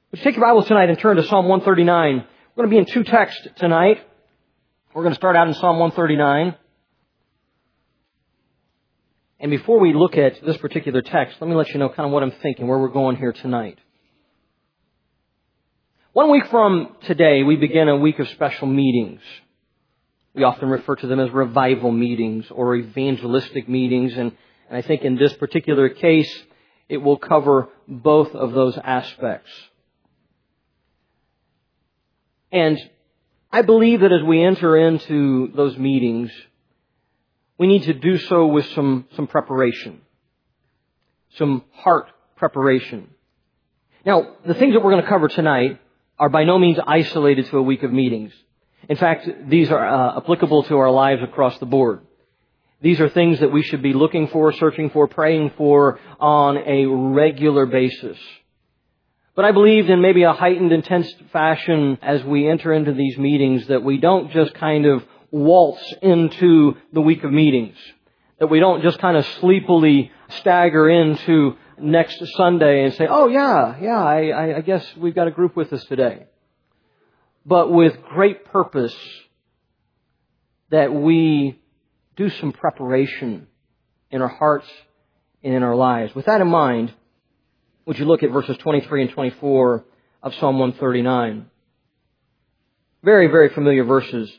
Would you take your Bibles tonight and turn to Psalm 139? We're going to be in two texts tonight. We're going to start out in Psalm 139. And before we look at this particular text, let me let you know kind of what I'm thinking, where we're going here tonight. 1 week from today, we begin a week of special meetings. We often refer to them as revival meetings or evangelistic meetings, and I think in this particular case, it will cover both of those aspects. And I believe that as we enter into those meetings, we need to do so with some preparation, some heart preparation. Now, the things that we're going to cover tonight are by no means isolated to a week of meetings. In fact, these are applicable to our lives across the board. These are things that we should be looking for, searching for, praying for on a regular basis. But I believe in maybe a heightened, intense fashion as we enter into these meetings that we don't just kind of waltz into the week of meetings. That we don't just kind of sleepily stagger into next Sunday and say, oh yeah, I guess we've got a group with us today. But with great purpose that we do some preparation in our hearts and in our lives. With that in mind, would you look at verses 23 and 24 of Psalm 139? Very, very familiar verses.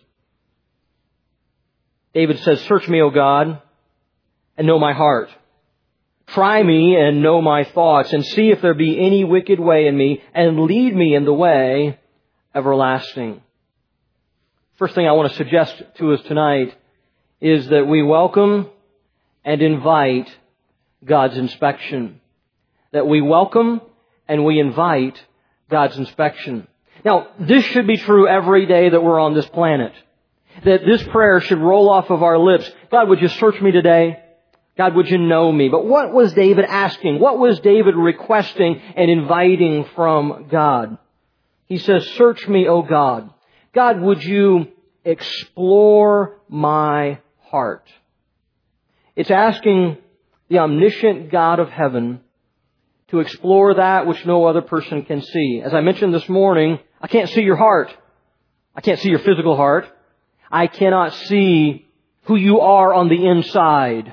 David says, "Search me, O God, and know my heart. Try me and know my thoughts, and see if there be any wicked way in me, and lead me in the way everlasting." First thing I want to suggest to us tonight is that we welcome and invite God's inspection. That we welcome and we invite God's inspection. Now, this should be true every day that we're on this planet. That this prayer should roll off of our lips. God, would you search me today? God, would you know me? But what was David asking? What was David requesting and inviting from God? He says, "Search me, O God." God, would you explore my heart? It's asking the omniscient God of heaven to explore that which no other person can see. As I mentioned this morning, I can't see your heart. I can't see your physical heart. I cannot see who you are on the inside.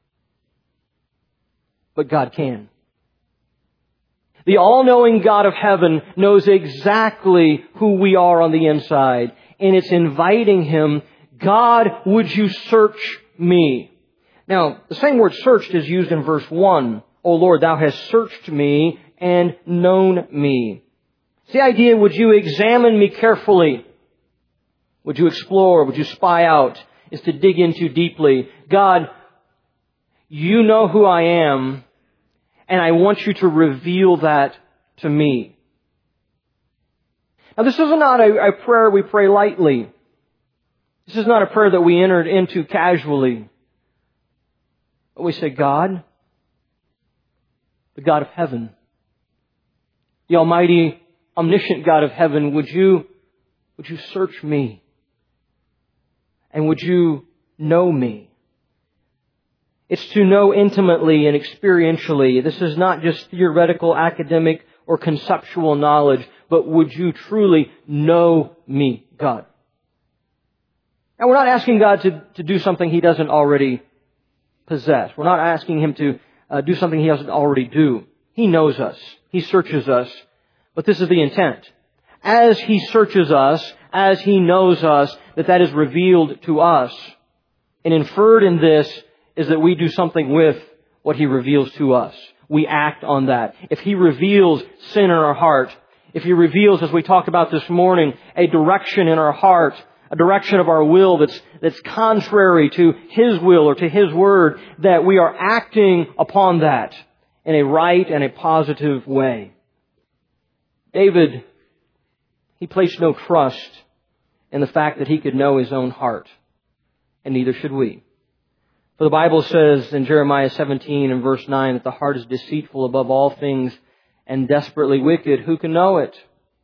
But God can. The all-knowing God of heaven knows exactly who we are on the inside. And it's inviting Him, God, would you search me? Now, the same word searched is used in verse 1. O Lord, thou hast searched me and known me. It's the idea, would you examine me carefully? Would you explore? Would you spy out? Is to dig into deeply. God, you know who I am, and I want you to reveal that to me. Now, this is not a prayer we pray lightly. This is not a prayer that we entered into casually. But we say, God, the God of heaven, the almighty, omniscient God of heaven, would you search me? And would you know me? It's to know intimately and experientially. This is not just theoretical, academic, or conceptual knowledge, but would you truly know me, God? Now, we're not asking God to do something He doesn't already possess. We're not asking Him to do something He doesn't already do. He knows us. He searches us. But this is the intent. As He searches us, as He knows us, that is revealed to us. And inferred in this is that we do something with what He reveals to us. We act on that. If He reveals sin in our heart, if He reveals, as we talked about this morning, a direction in our heart, a direction of our will that's contrary to His will or to His word, that we are acting upon that in a right and a positive way. David, he placed no trust in the fact that he could know his own heart, and neither should we. For the Bible says in Jeremiah 17 and verse 9 that the heart is deceitful above all things and desperately wicked. Who can know it?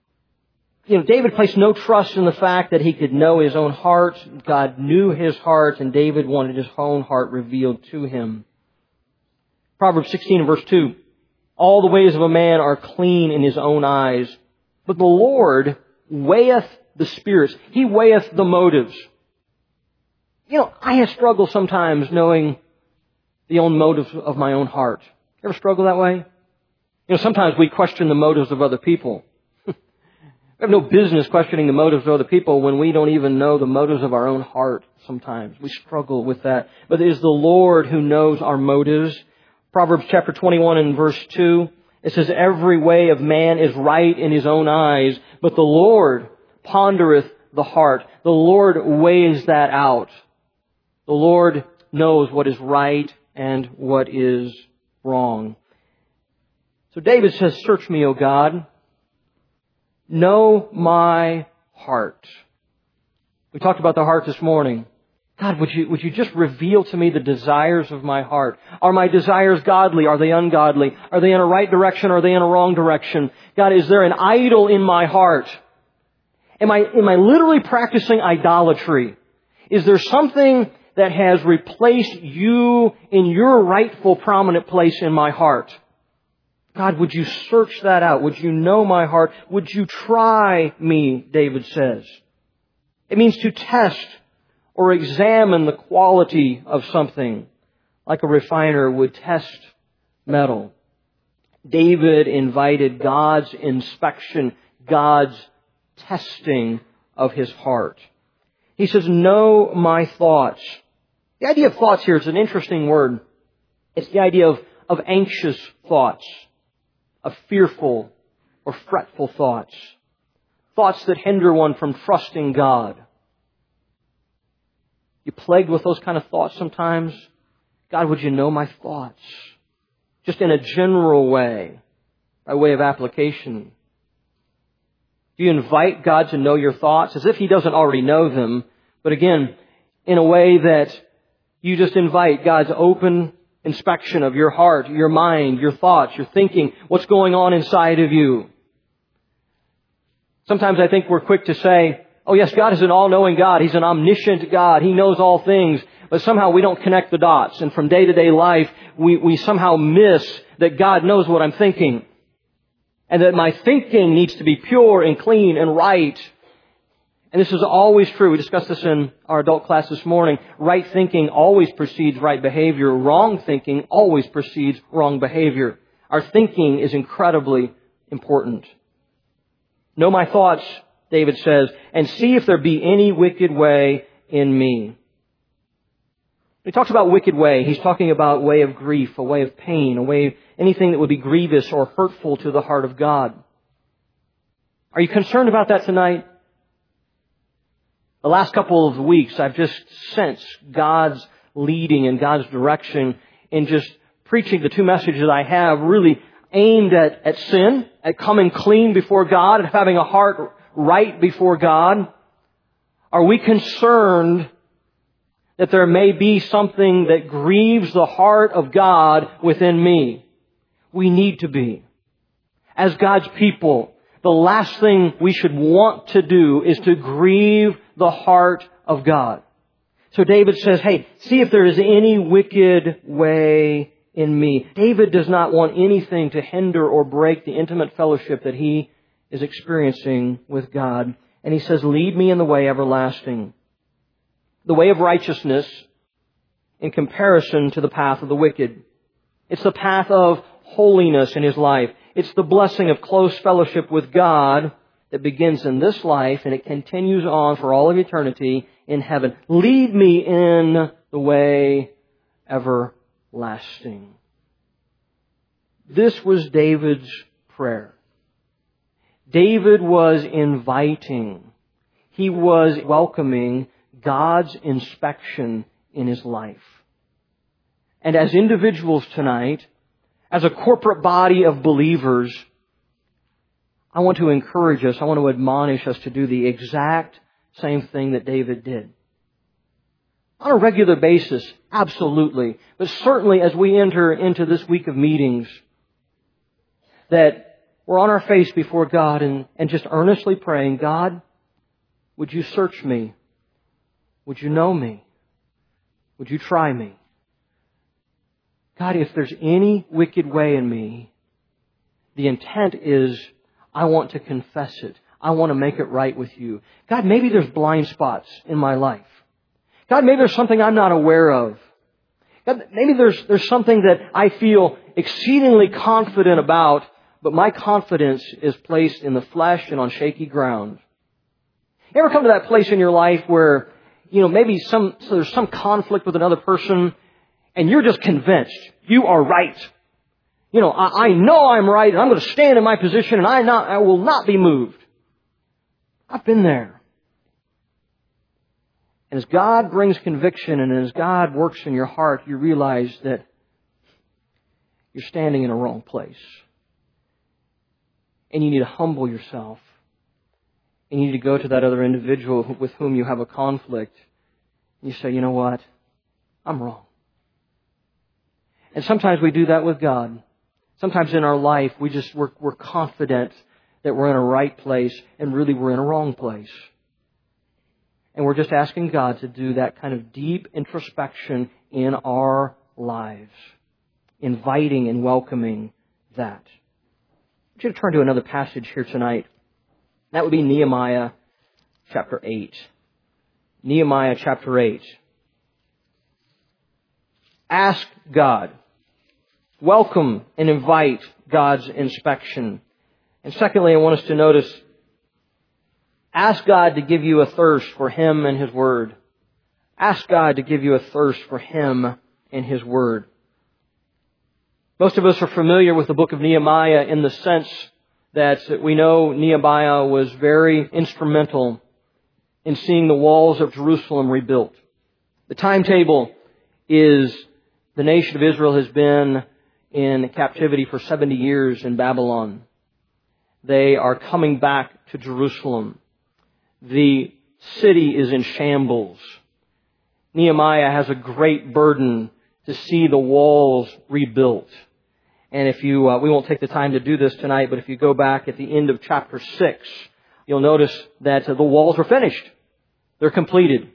David placed no trust in the fact that he could know his own heart. God knew his heart, and David wanted his own heart revealed to him. Proverbs 16 and verse 2. All the ways of a man are clean in his own eyes. But the Lord weigheth the spirits. He weigheth the motives. I have struggled sometimes knowing the own motives of my own heart. You ever struggle that way? Sometimes we question the motives of other people. We have no business questioning the motives of other people when we don't even know the motives of our own heart sometimes. We struggle with that. But it is the Lord who knows our motives. Proverbs chapter 21 and verse 2, it says, every way of man is right in his own eyes, but the Lord pondereth the heart. The Lord weighs that out. The Lord knows what is right and what is wrong. So David says, search me, O God. Know my heart. We talked about the heart this morning. God, would you just reveal to me the desires of my heart? Are my desires godly? Are they ungodly? Are they in a right direction? Or are they in a wrong direction? God, is there an idol in my heart? Am I literally practicing idolatry? Is there something that has replaced you in your rightful prominent place in my heart? God, would you search that out? Would you know my heart? Would you try me, David says. It means to test or examine the quality of something, like a refiner would test metal. David invited God's inspection, God's testing of his heart. He says, know my thoughts. The idea of thoughts here is an interesting word. It's the idea of anxious thoughts, of fearful or fretful thoughts, thoughts that hinder one from trusting God. You plagued with those kind of thoughts sometimes? God, would you know my thoughts? Just in a general way, by way of application. Do you invite God to know your thoughts as if He doesn't already know them, but again, in a way that you just invite God's open inspection of your heart, your mind, your thoughts, your thinking, what's going on inside of you? Sometimes I think we're quick to say, oh yes, God is an all-knowing God. He's an omniscient God. He knows all things. But somehow we don't connect the dots. And from day-to-day life, we somehow miss that God knows what I'm thinking. And that my thinking needs to be pure and clean and right. And this is always true. We discussed this in our adult class this morning. Right thinking always precedes right behavior. Wrong thinking always precedes wrong behavior. Our thinking is incredibly important. Know my thoughts, David says, and see if there be any wicked way in me. When he talks about wicked way, he's talking about way of grief, a way of pain, a way of anything that would be grievous or hurtful to the heart of God. Are you concerned about that tonight? The last couple of weeks, I've just sensed God's leading and God's direction in just preaching the two messages I have, really aimed at sin, at coming clean before God, and having a heart right before God. Are we concerned that there may be something that grieves the heart of God within me? We need to be. As God's people, the last thing we should want to do is to grieve the heart of God. So David says, hey, see if there is any wicked way in me. David does not want anything to hinder or break the intimate fellowship that he is experiencing with God. And he says, lead me in the way everlasting. The way of righteousness in comparison to the path of the wicked. It's the path of holiness in his life. It's the blessing of close fellowship with God that begins in this life and it continues on for all of eternity in heaven. Lead me in the way everlasting. This was David's prayer. David was inviting. He was welcoming God's inspection in his life. And as individuals tonight, as a corporate body of believers, I want to encourage us, I want to admonish us to do the exact same thing that David did. On a regular basis, absolutely. But certainly as we enter into this week of meetings, that we're on our face before God and just earnestly praying, God, would you search me? Would you know me? Would you try me? God, if there's any wicked way in me, the intent is, I want to confess it. I want to make it right with you. God, maybe there's blind spots in my life. God, maybe there's something I'm not aware of. God, maybe there's something that I feel exceedingly confident about, but my confidence is placed in the flesh and on shaky ground. You ever come to that place in your life where, maybe there's some conflict with another person and you're just convinced you are right. I know I'm right and I'm going to stand in my position and I will not be moved. I've been there. And as God brings conviction and as God works in your heart, you realize that you're standing in a wrong place. And you need to humble yourself. And you need to go to that other individual with whom you have a conflict. And you say, you know what? I'm wrong. And sometimes we do that with God. Sometimes in our life, we're confident that we're in a right place and really we're in a wrong place. And we're just asking God to do that kind of deep introspection in our lives, inviting and welcoming that. I want you to turn to another passage here tonight. That would be Nehemiah chapter 8. Nehemiah chapter 8. Ask God. Welcome and invite God's inspection. And secondly, I want us to notice, ask God to give you a thirst for Him and His Word. Ask God to give you a thirst for Him and His Word. Most of us are familiar with the book of Nehemiah in the sense that we know Nehemiah was very instrumental in seeing the walls of Jerusalem rebuilt. The timetable is the nation of Israel has been in captivity for 70 years in Babylon. They are coming back to Jerusalem. The city is in shambles. Nehemiah has a great burden to see the walls rebuilt. And if you, we won't take the time to do this tonight, but if you go back at the end of chapter 6, you'll notice that the walls are finished. They're completed.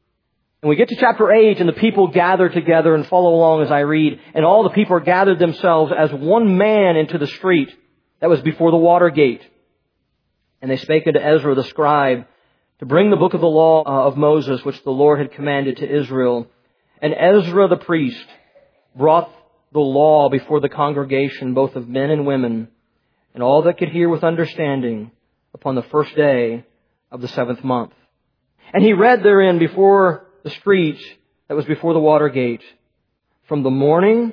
And we get to chapter 8 and the people gather together, and follow along as I read. And all the people are gathered themselves as one man into the street that was before the water gate. And they spake unto Ezra the scribe to bring the book of the law of Moses, which the Lord had commanded to Israel. And Ezra the priest brought the law before the congregation, both of men and women, and all that could hear with understanding, upon the first day of the 7th month. And he read therein before the street that was before the water gate, from the morning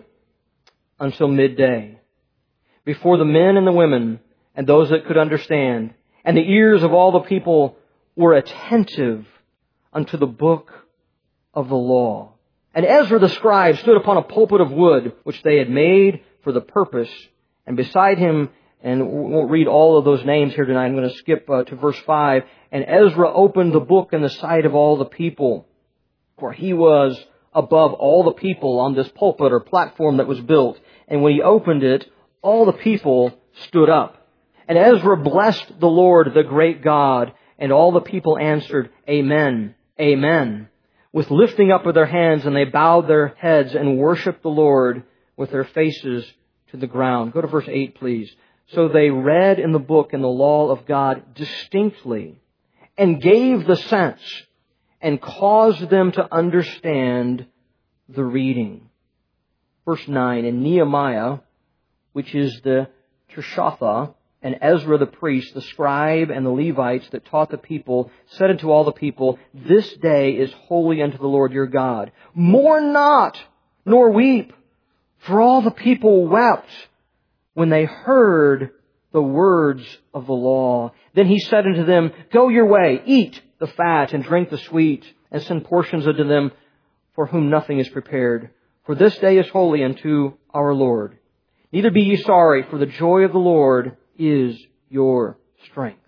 until midday, before the men and the women and those that could understand. And the ears of all the people were attentive unto the book of the law. And Ezra the scribe stood upon a pulpit of wood, which they had made for the purpose. And beside him, and we won't read all of those names here tonight, I'm going to skip to verse 5. And Ezra opened the book in the sight of all the people, for he was above all the people on this pulpit or platform that was built. And when he opened it, all the people stood up. And Ezra blessed the Lord, the great God. And all the people answered, Amen, Amen, with lifting up of their hands, and they bowed their heads and worshiped the Lord with their faces to the ground. Go to verse 8, please. So they read in the book and the law of God distinctly, and gave the sense, and caused them to understand the reading. Verse 9, and Nehemiah, which is the Tirshatha, and Ezra the priest, the scribe, and the Levites that taught the people, said unto all the people, This day is holy unto the Lord your God. Mourn not, nor weep, for all the people wept when they heard the words of the law. Then he said unto them, Go your way, eat the fat, and drink the sweet, and send portions unto them for whom nothing is prepared. For this day is holy unto our Lord. Neither be ye sorry, for the joy of the Lord is your strength.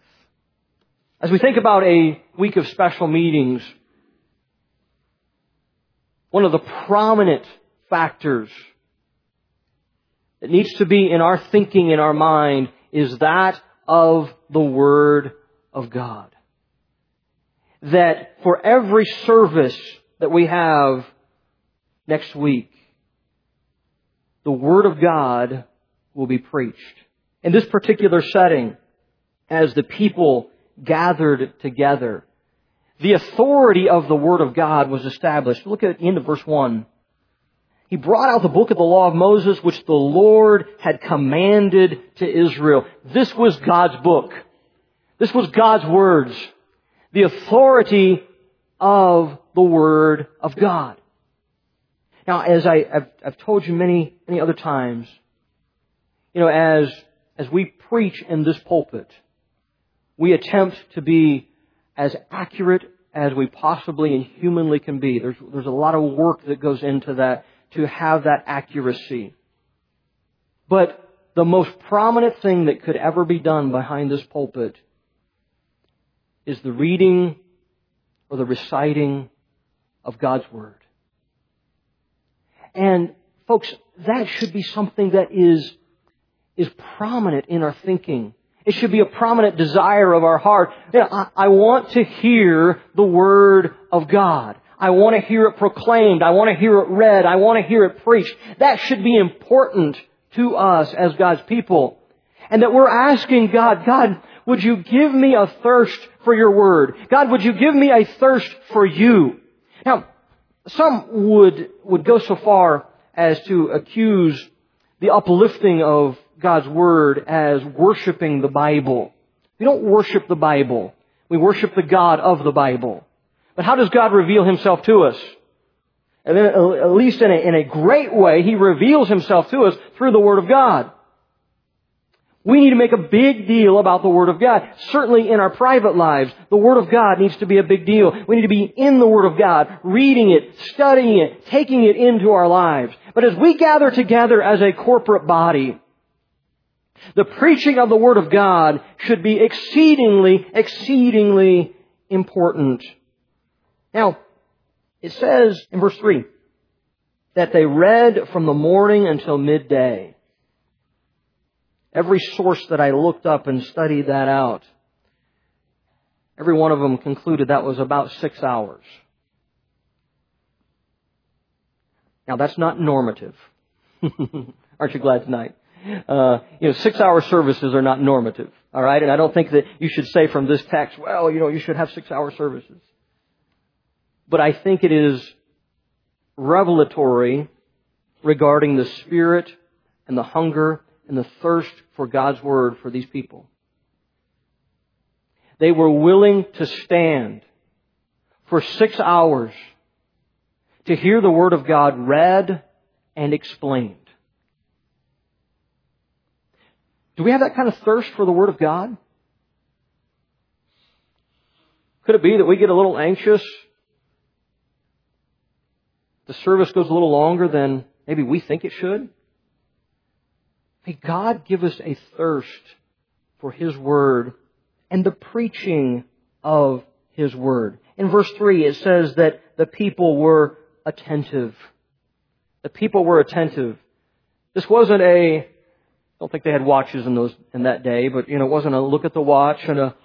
As we think about a week of special meetings, one of the prominent factors that needs to be in our thinking, in our mind, is that of the Word of God. That for every service that we have next week, the Word of God will be preached. In this particular setting, as the people gathered together, the authority of the Word of God was established. Look at the end of verse 1. He brought out the book of the law of Moses, which the Lord had commanded to Israel. This was God's book. This was God's words. The authority of the Word of God. Now, as I've told you many other times, as we preach in this pulpit, we attempt to be as accurate as we possibly and humanly can be. There's a lot of work that goes into that to have that accuracy. But the most prominent thing that could ever be done behind this pulpit is the reading or the reciting of God's Word. And folks, that should be something that is prominent in our thinking. It should be a prominent desire of our heart. I want to hear the Word of God. I want to hear it proclaimed. I want to hear it read. I want to hear it preached. That should be important to us as God's people. And that we're asking God, would you give me a thirst for your Word? God, would you give me a thirst for you? Now, some would go so far as to accuse the uplifting of God's Word as worshiping the Bible. We don't worship the Bible. We worship the God of the Bible. But how does God reveal Himself to us? And then, at least in a great way, He reveals Himself to us through the Word of God. We need to make a big deal about the Word of God. Certainly in our private lives, the Word of God needs to be a big deal. We need to be in the Word of God, reading it, studying it, taking it into our lives. But as we gather together as a corporate body, the preaching of the Word of God should be exceedingly important. Now, it says in verse 3 that they read from the morning until midday. Every source that I looked up and studied that out, every one of them concluded that was about 6 hours. Now, that's not normative. Aren't you glad tonight? 6-hour services are not normative. All right? And I don't think that you should say from this text, well, you should have 6-hour services. But I think it is revelatory regarding the spirit and the hunger and the thirst for God's Word for these people. They were willing to stand for 6 hours to hear the Word of God read and explained. Do we have that kind of thirst for the Word of God? Could it be that we get a little anxious? The service goes a little longer than maybe we think it should? May God give us a thirst for His Word and the preaching of His Word. In verse 3, it says that the people were attentive. The people were attentive. This wasn't I don't think they had watches in that day, but it wasn't a look at the watch and a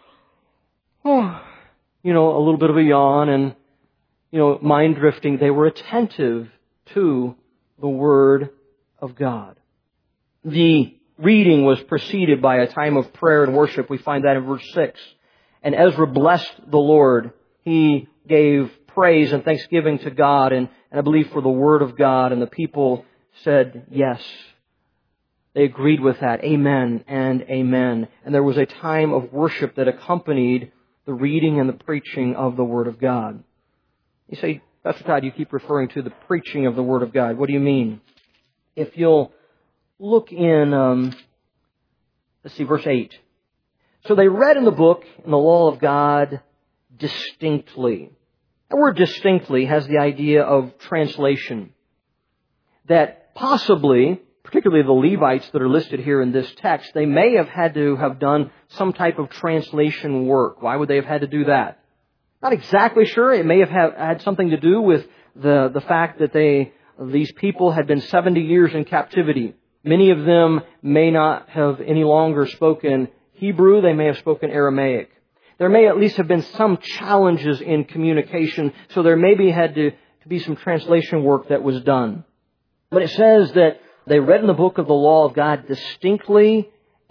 little bit of a yawn and mind drifting. They were attentive to the Word of God. The reading was preceded by a time of prayer and worship. We find that in verse 6. And Ezra blessed the Lord. He gave praise and thanksgiving to God and I believe for the Word of God. And the people said yes. They agreed with that. Amen and amen. And there was a time of worship that accompanied the reading and the preaching of the Word of God. You say, Pastor Todd, you keep referring to the preaching of the Word of God. What do you mean? If you'll look in, verse 8. So they read in the book, in the law of God, distinctly. That word distinctly has the idea of translation. That possibly, particularly the Levites that are listed here in this text, they may have had to have done some type of translation work. Why would they have had to do that? Not exactly sure. It may have had something to do with the fact that these people had been 70 years in captivity. Many of them may not have any longer spoken Hebrew. They may have spoken Aramaic. There may at least have been some challenges in communication, so there maybe had to be some translation work that was done. But it says that they read in the book of the law of God distinctly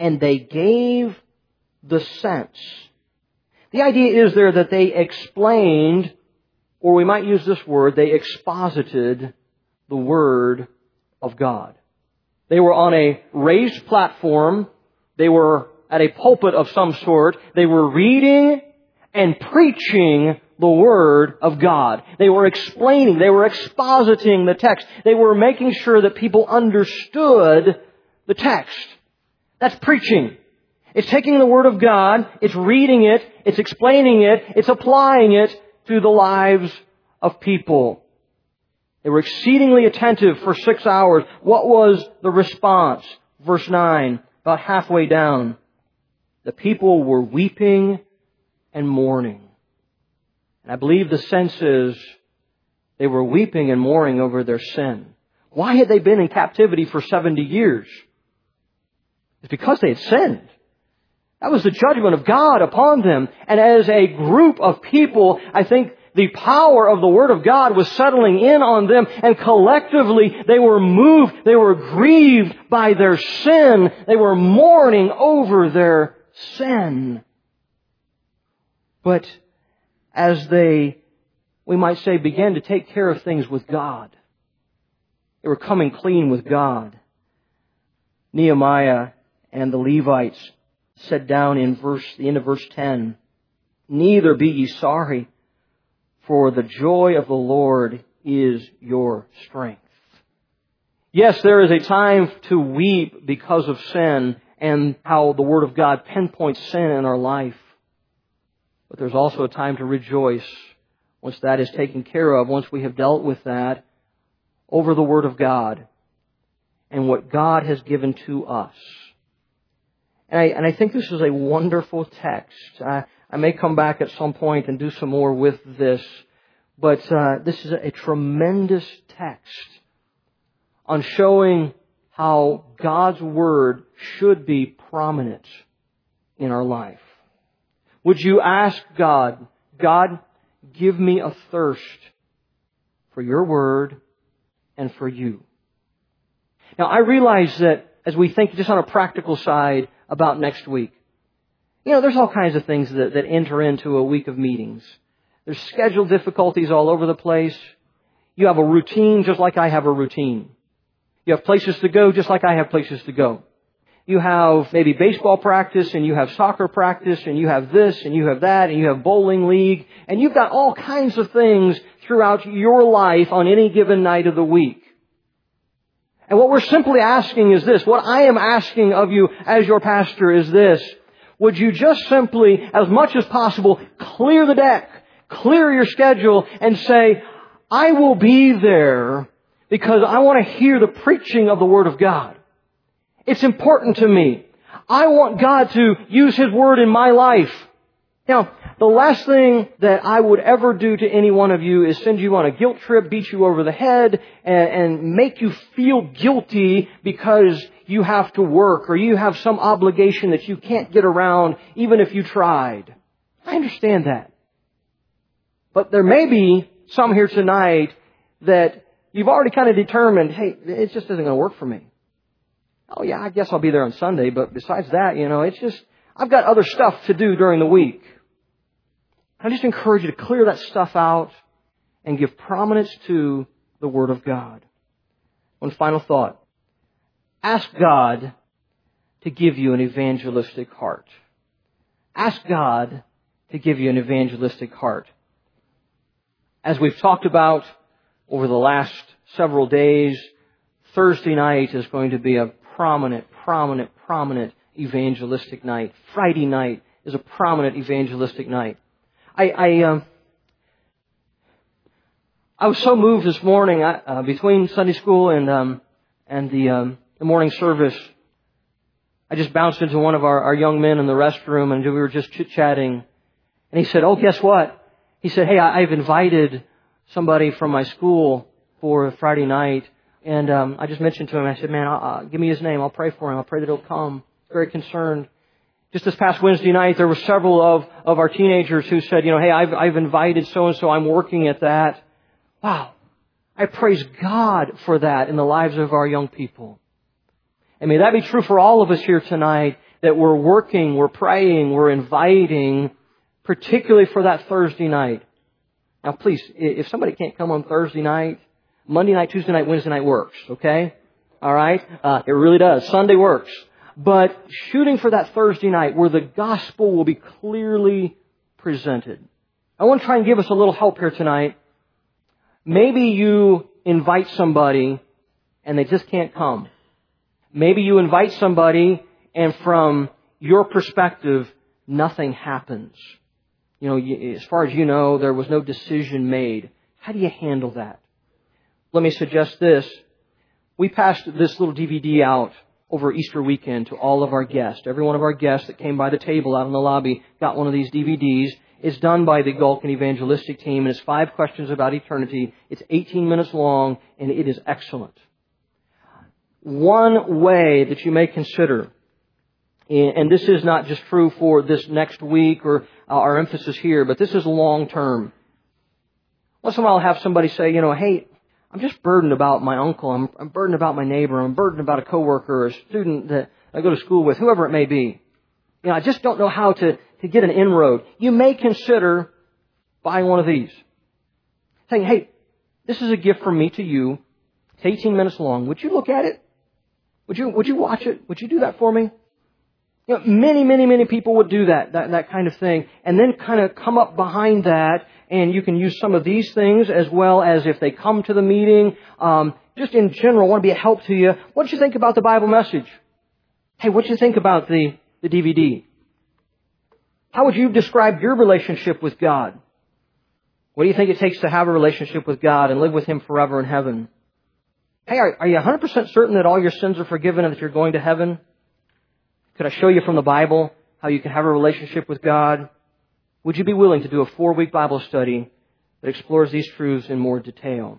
and they gave the sense. The idea is there that they explained, or we might use this word, they exposited the Word of God. They were on a raised platform. They were at a pulpit of some sort. They were reading and preaching the Word of God. They were explaining, they were expositing the text. They were making sure that people understood the text. That's preaching. It's taking the Word of God, it's reading it, it's explaining it, it's applying it to the lives of people. They were exceedingly attentive for 6 hours. What was the response? Verse 9, about halfway down. The people were weeping and mourning. And I believe the sense is they were weeping and mourning over their sin. Why had they been in captivity for 70 years? It's because they had sinned. That was the judgment of God upon them. And as a group of people, I think the power of the Word of God was settling in on them, and collectively they were moved, they were grieved by their sin. They were mourning over their sin. But as they, we might say, began to take care of things with God, they were coming clean with God. Nehemiah and the Levites said down in the end of verse 10, "Neither be ye sorry, for the joy of the Lord is your strength." Yes, there is a time to weep because of sin and how the Word of God pinpoints sin in our life. But there's also a time to rejoice once that is taken care of, once we have dealt with that, over the Word of God and what God has given to us. And I think this is a wonderful text. I may come back at some point and do some more with this, but this is a tremendous text on showing how God's Word should be prominent in our life. Would you ask God, God, give me a thirst for your Word and for you? Now, I realize that as we think just on a practical side about next week, there's all kinds of things that enter into a week of meetings. There's schedule difficulties all over the place. You have a routine just like I have a routine. You have places to go just like I have places to go. You have maybe baseball practice, and you have soccer practice, and you have this, and you have that, and you have bowling league, and you've got all kinds of things throughout your life on any given night of the week. And what we're simply asking is this. What I am asking of you as your pastor is this. Would you just simply, as much as possible, clear the deck, clear your schedule, and say, I will be there because I want to hear the preaching of the Word of God. It's important to me. I want God to use His Word in my life. Now, the last thing that I would ever do to any one of you is send you on a guilt trip, beat you over the head, and make you feel guilty because you have to work or you have some obligation that you can't get around even if you tried. I understand that. But there may be some here tonight that you've already kind of determined, hey, it just isn't going to work for me. Oh yeah, I guess I'll be there on Sunday, but besides that, it's just, I've got other stuff to do during the week. I just encourage you to clear that stuff out and give prominence to the Word of God. One final thought. Ask God to give you an evangelistic heart. Ask God to give you an evangelistic heart. As we've talked about over the last several days, Thursday night is going to be a prominent evangelistic night. Friday night is a prominent evangelistic night. I was so moved this morning between Sunday school and the morning service. I just bounced into one of our young men in the restroom, and we were just chit-chatting. And he said, "Oh, guess what?" He said, "Hey, I've invited somebody from my school for Friday night." And I just mentioned to him, I said, "Man, give me his name. I'll pray for him. I'll pray that he'll come." Very concerned. Just this past Wednesday night, there were several of our teenagers who said, "Hey, I've invited so-and-so. I'm working at that." Wow. I praise God for that in the lives of our young people. And may that be true for all of us here tonight, that we're working, we're praying, we're inviting, particularly for that Thursday night. Now please, if somebody can't come on Thursday night, Monday night, Tuesday night, Wednesday night works, okay? All right? It really does. Sunday works. But shooting for that Thursday night where the gospel will be clearly presented. I want to try and give us a little help here tonight. Maybe you invite somebody and they just can't come. Maybe you invite somebody and from your perspective, nothing happens. You know, as far as you know, there was no decision made. How do you handle that? Let me suggest this. We passed this little DVD out over Easter weekend to all of our guests. Every one of our guests that came by the table out in the lobby got one of these DVDs. It's done by the Gulkin Evangelistic Team, and it's 5 questions about eternity. It's 18 minutes long, and it is excellent. One way that you may consider, and this is not just true for this next week or our emphasis here, but this is long term. Once in a while I'll have somebody say, hey, I'm just burdened about my uncle. I'm burdened about my neighbor. I'm burdened about a coworker or a student that I go to school with, whoever it may be. I just don't know how to get an inroad. You may consider buying one of these. Saying, hey, this is a gift from me to you. It's 18 minutes long. Would you look at it? Would you watch it? Would you do that for me? Many people would do that kind of thing. And then kind of come up behind that, and you can use some of these things as well as if they come to the meeting. Just in general, want to be a help to you. What did you think about the Bible message? Hey, what did you think about the DVD? How would you describe your relationship with God? What do you think it takes to have a relationship with God and live with Him forever in heaven? Hey, are you 100% certain that all your sins are forgiven and that you're going to heaven? Could I show you from the Bible how you can have a relationship with God? Would you be willing to do a 4-week Bible study that explores these truths in more detail?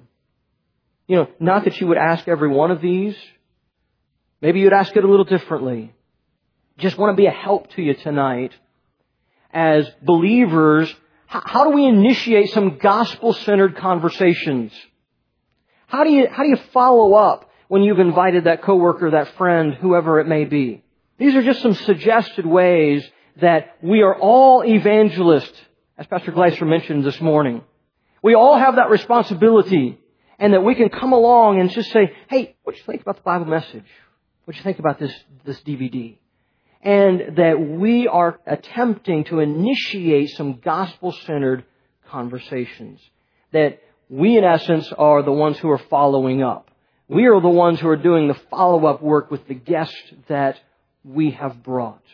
Not that you would ask every one of these. Maybe you'd ask it a little differently. Just want to be a help to you tonight. As believers, how do we initiate some gospel-centered conversations? How do you follow up when you've invited that coworker, that friend, whoever it may be? These are just some suggested ways that we are all evangelists, as Pastor Gleiser mentioned this morning. We all have that responsibility, and that we can come along and just say, hey, what do you think about the Bible message? What do you think about this DVD? And that we are attempting to initiate some gospel-centered conversations. That we, in essence, are the ones who are following up. We are the ones who are doing the follow-up work with the guests that we have brought.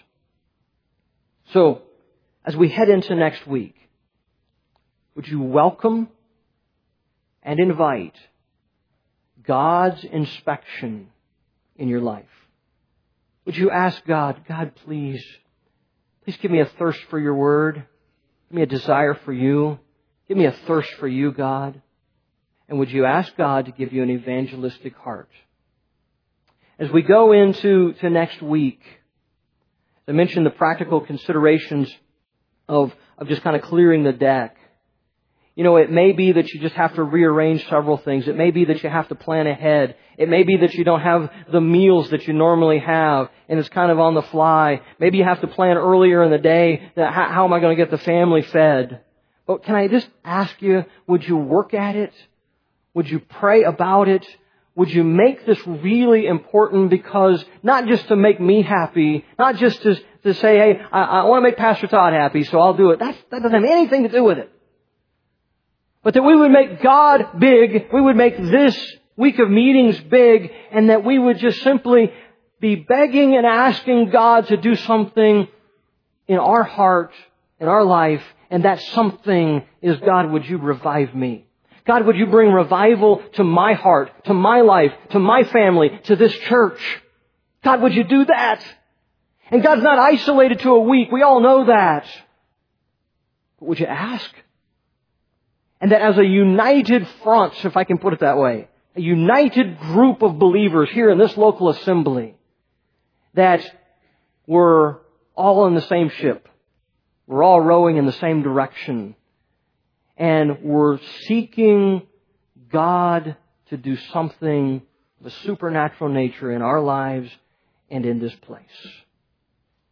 So, as we head into next week, would you welcome and invite God's inspection in your life? Would you ask God, please give me a thirst for your word. Give me a desire for you. Give me a thirst for you, God. And would you ask God to give you an evangelistic heart? As we go into next week, I mentioned the practical considerations of just kind of clearing the deck. It may be that you just have to rearrange several things. It may be that you have to plan ahead. It may be that you don't have the meals that you normally have, and it's kind of on the fly. Maybe you have to plan earlier in the day that how am I going to get the family fed? But can I just ask you, would you work at it? Would you pray about it? Would you make this really important? Because not just to make me happy, not just to say, hey, I want to make Pastor Todd happy, so I'll do it. That doesn't have anything to do with it. But that we would make God big, we would make this week of meetings big, and that we would just simply be begging and asking God to do something in our heart, in our life, and that something is, God, would you revive me? God, would you bring revival to my heart, to my life, to my family, to this church? God, would you do that? And God's not isolated to a week. We all know that. But would you ask? And that as a united front, if I can put it that way, a united group of believers here in this local assembly, that we're all in the same ship. We're all rowing in the same direction. And we're seeking God to do something of a supernatural nature in our lives and in this place.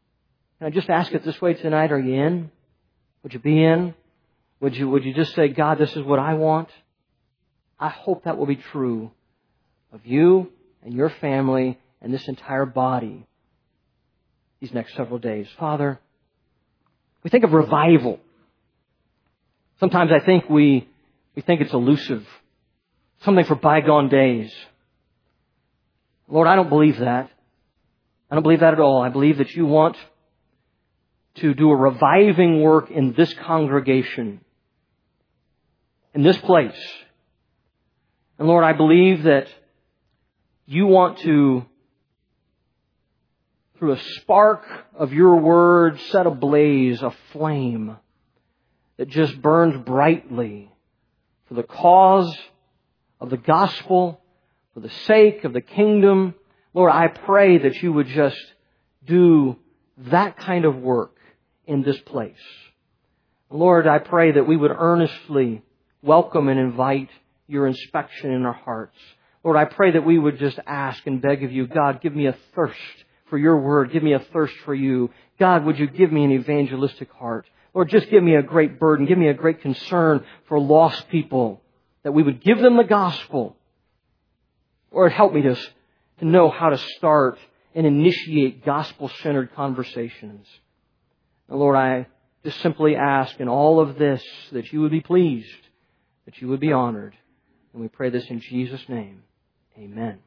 Can I just ask it this way tonight? Are you in? Would you be in? Would you just say, God, this is what I want? I hope that will be true of you and your family and this entire body these next several days. Father, we think of revival. Sometimes I think we think it's elusive. Something for bygone days. Lord, I don't believe that. I don't believe that at all. I believe that you want to do a reviving work in this congregation, in this place. And Lord, I believe that you want to, through a spark of your word, set ablaze a flame that just burns brightly for the cause of the gospel, for the sake of the kingdom. Lord, I pray that you would just do that kind of work in this place. Lord, I pray that we would earnestly welcome and invite your inspection in our hearts. Lord, I pray that we would just ask and beg of you, God, give me a thirst for your word. Give me a thirst for you. God, would you give me an evangelistic heart? Lord, just give me a great burden. Give me a great concern for lost people, that we would give them the gospel. Lord, help me to know how to start and initiate gospel-centered conversations. And Lord, I just simply ask in all of this that you would be pleased, that you would be honored. And we pray this in Jesus' name. Amen.